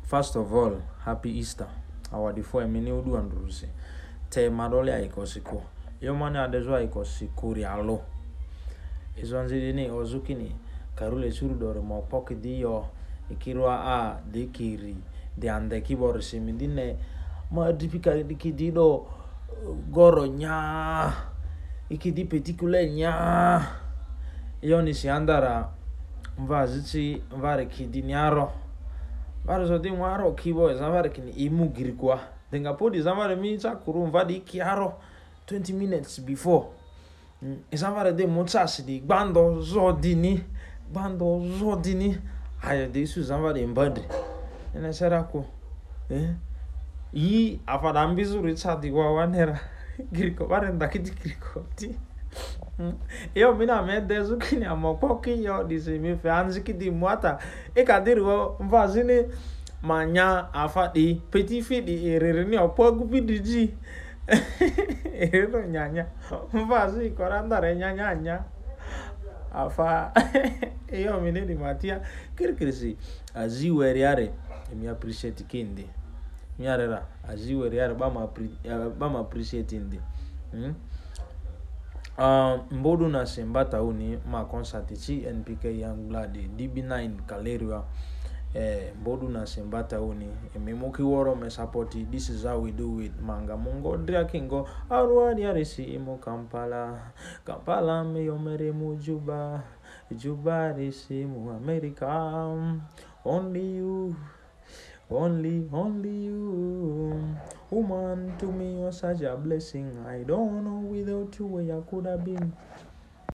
First of all, happy Easter. Our before a mini udu and ruse. Te madole a ikosiko. Yo mani adezo a ikosiko rialo. Izwanzi ni ozukini. Karule suru dore mo poki di yo. Ikirwa a de kiri. De ande kibor simidine. Ma dipika dikidido goro nya. Ikidi petikule nya. Yo ni si andara. Mva zichi mvare kidi nyaro. Vare so ding waro kibo zamare kini imu girikwa. Denga podi zamare mi kuru mvadi kiaro 20 minutes before. Zamare de motsasi di bando zodini. Bando zodini. Ayo de isu zamare mbadri. Ene serako. Yi afada ambizu richadi wa wanera. Giriko vare ndakiti giriko ti. Yo mina me dezu kini amopoki yo dise mi fe anziki di mwata e kadiri wo mvazini manya afadi petit fidi erere ni opogu bidiji erero nyanya mvazi koranda re nyanya nya afa yo mine di matia kirkirisi azi weriare mi appreciate kindi mi arera azi weriare ba ma appreciate indi Mbodu na sembata uni ma konsati chi NPK Young Blood DB9 Kaleria Mbodu na sembata uni memoki woro me supporti. This is how we do it manga mungo dria kingo arwa diarisi imo Kampala me yomere mu Juba risi mu America. Only you, only you, woman, to me you're such a blessing. I don't know without you where I could have been.